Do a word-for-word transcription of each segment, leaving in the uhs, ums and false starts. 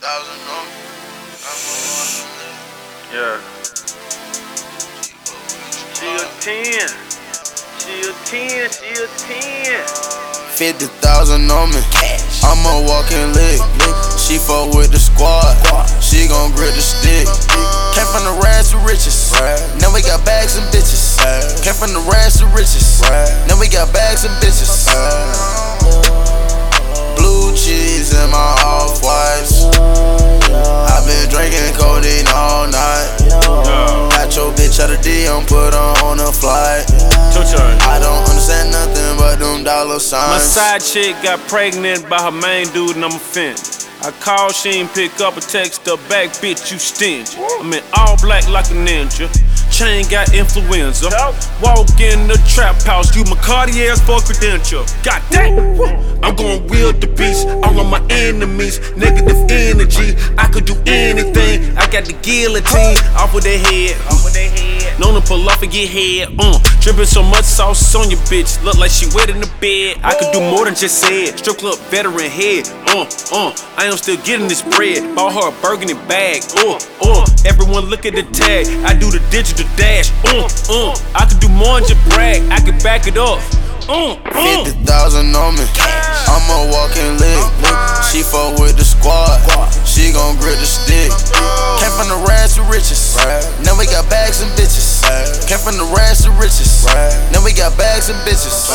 thousand on me. I'm a walking lick. Yeah. She a ten. She a ten. She a ten. Fifty thousand on me. I'm a walking lick. She fuck with the squad. She gon' grip the stick. Came from the rags to riches. Now we got bags and bitches. Came from the rags to riches. Now we got bags and bitches. Blue cheese in my off-whites. I been drinking codeine all night. Got your bitch out of D M, put her on a flight. I don't understand nothing but them dollar signs. My side chick got pregnant by her main dude and I'm offended. I called, she ain't pick up, a text her back, bitch, you stingy. I'm in all black like a ninja. Chain got influenza. Walk in the trap house, you my Cartier's for credential. God damn, I'm gon' wield the beast, all of my enemies. Negative energy, I could do anything. I got the guillotine off with their head. Known to pull off and get head. Uh, drippin' so much sauce on your bitch, look like she wet in the bed. I could do more than just say it. Strip club veteran head. Uh, uh, I am still getting this bread. Bought her a burgundy bag. Uh, uh, everyone look at the tag. I do the digital dash. Uh, uh, I could do more than just brag. I could back it up. Uh, uh. Fifty thousand on me. I'm a walking lick. She fuck with the squad. She gon' grip the stick. Came from the rags to riches. Now we got bags and bitches. Came from the rags to riches. Now we got bags and bitches.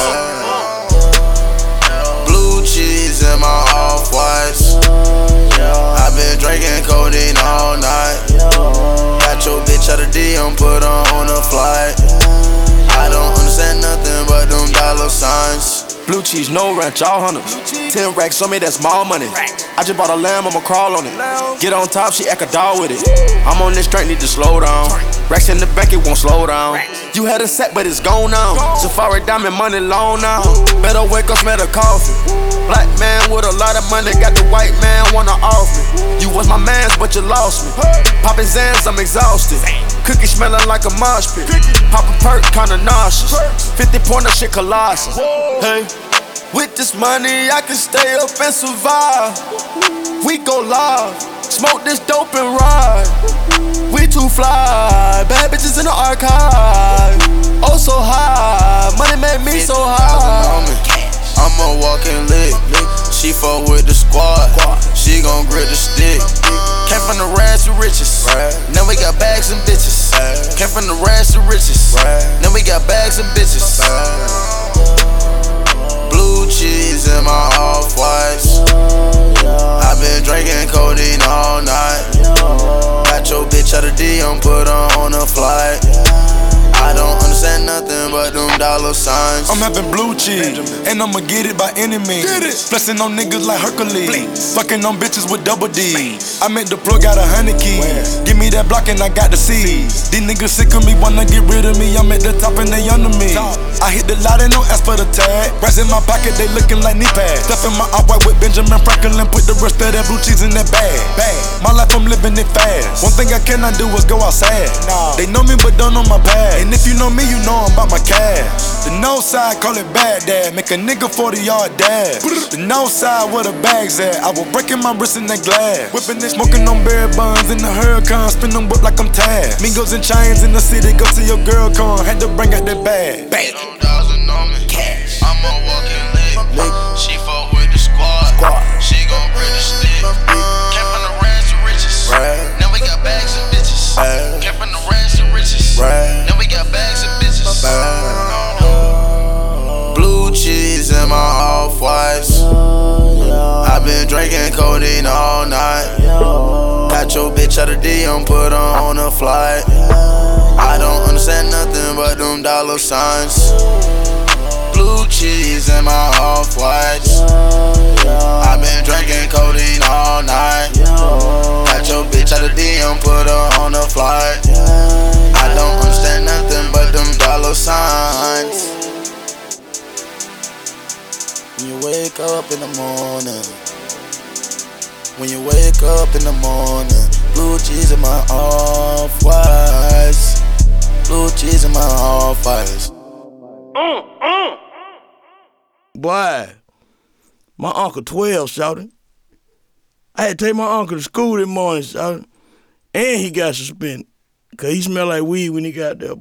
Blue cheese in my off-whites. I been drinking codeine all night. Got your bitch out of D M, put her on a flight. I don't understand nothing but them dollar signs. Blue cheese, no ranch, all hunters. Ten racks on me, that's small money. I just bought a lamb, I'ma crawl on it. Get on top, she act a dog with it. I'm on this train, need to slow down. Racks in the back, it won't slow down. You had a set, but it's gone now. Safari diamond money long now. Better wake up, smell the coffee. Black man with a lot of money, got the white man wanna off me. You was my mans, but you lost me. Poppin' Zans, I'm exhausted. Cookie smelling like a mosh pit. Pop a perk, kinda nauseous. fifty pointer shit colossus. Hey, with this money, I can stay up and survive. We go live, smoke this dope and ride. We too fly, bad bitches in the archive. Oh, so high, money made me so high. I'm a walking lick. She fuck with the squad. She gon' grip the stick. Came from the rags to riches. Now we got bags and bitches. Came from the rags to riches. Now we got bags and bitches. Blue cheese in my off-whites. I been drinking codeine all night. Got your bitch out of D M, put her on a flight. I don't understand nothing but them dollar signs. I'm having blue cheese, and I'ma get it by any means. Flexing on niggas like Hercules, fucking on bitches with double D's. I made the plug, got a hundred keys. Give me that block and I got the seeds. These niggas sick of me, wanna get rid of me. I'm at the top and they under me. I hit the lot and no ask for the tag. Rats in my pocket, they looking like knee pads. Stuffing my off-white with Benjamin Franklin, put the rest of that blue cheese in that bag. My life, I'm living it fast. One thing I cannot do is go outside. They know me but don't know my past. And if you know me, you know I'm about my cash. The north side, call it Baghdad. Make a nigga forty yard dash. The north side, where the bags at. I was breaking my wrist in that glass. Whipping this, smoking on berry buns in the hurricane. Spin them whip like I'm Taz. Mingos and chains in the city, go to your girl con. Had to bring out that bag. Bang. Them thousand on me. Cash. I'm a walking lick. She fuck with the squad. She gon' bring the stick. Came from the rags to riches. Now we got bags and bitches. Came from the rags to riches. Now we got bags and bitches. Blue cheese in my off-whites. I been drinking codeine all night. Got your bitch out of D M, put her on a flight. I don't understand nothing but them dollar signs. Blue cheese in my off-whites. I been drinking codeine all night. Got your bitch out of D M, put her on a flight. I don't understand nothing but them dollar signs. When you wake up in the morning, when you wake up in the morning, blue cheese in my off-whites. Blue cheese in my off-whites. Uh, uh. Boy, my uncle twelve, shouted. I had to take my uncle to school this morning, so I, and he got suspended. Cause he smelled like weed when he got there.